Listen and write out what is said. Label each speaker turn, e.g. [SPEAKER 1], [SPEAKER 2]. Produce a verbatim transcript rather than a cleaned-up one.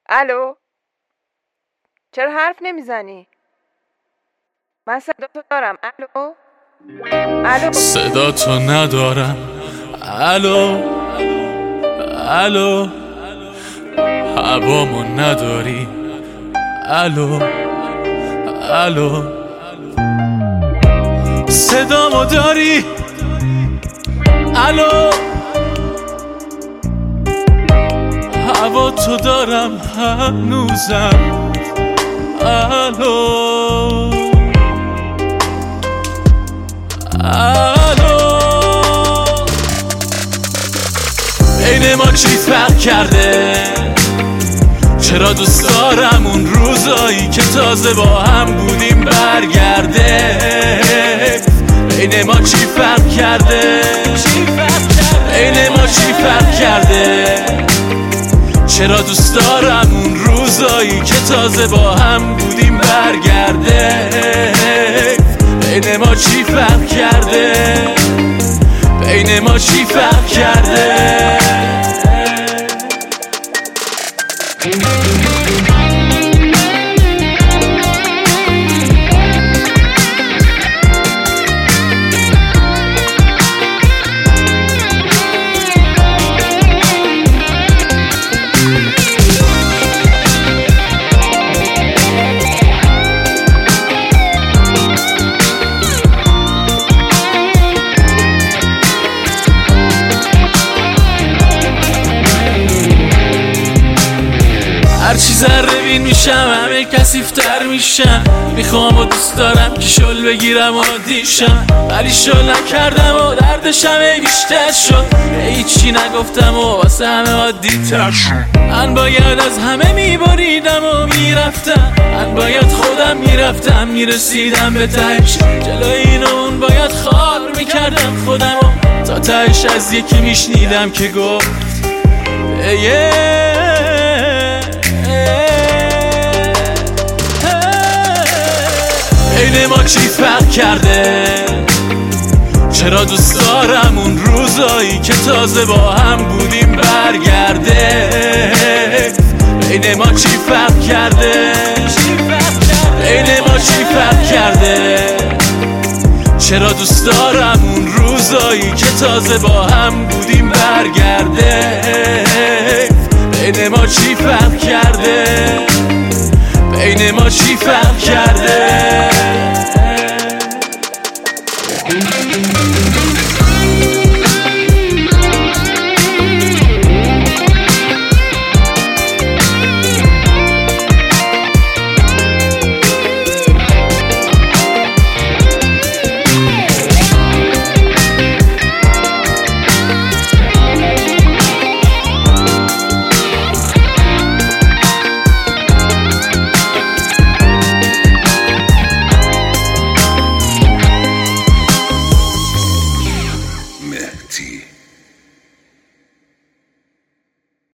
[SPEAKER 1] الو، چرا حرف نمیزنی؟ من صدا تو دارم. الو الو
[SPEAKER 2] صدا تو ندارم. الو الو هوامو نداری. الو الو صدامو داری. الو هوا تو دارم هنوزم. الو الو بین ما چی فرق کرده؟ چرا دوست دارم اون روزایی که تازه با هم بودیم برگرده. بین ما چی فرق کرده؟ بین ما چی فرق کرده؟ چرا دوست دارم اون روزایی که تازه با هم بودیم برگرده. بین ما چی فرق کرده؟ بین ما چی فرق کرده؟ هرچی ذره بین میشم همه کثیف‌تر میشم. میخوام و دوست دارم که شل بگیرم و عادیشم، ولی شل نکردم و دردش همه بیشتر شد. هیچی نگفتم و واسه همه عادی‌تر شد. من باید از همه میبریدم و میرفتم. من باید خودم میرفتم میرسیدم به تهش. جلوی این اون باید خار میکردم خودم و تا تهش از یکی میشنیدم که گفت ایه بین ما چی فرق کرده؟ چرا دوست دارم اون روزایی که تازه با هم بودیم برگرده. بین ما چی فرق کرده؟ بین ما چی فرق کرده؟ چرا دوست دارم اون روزایی که تازه با هم بودیم برگرده. بین ما چی فرق کرده؟ بین ما چی فرق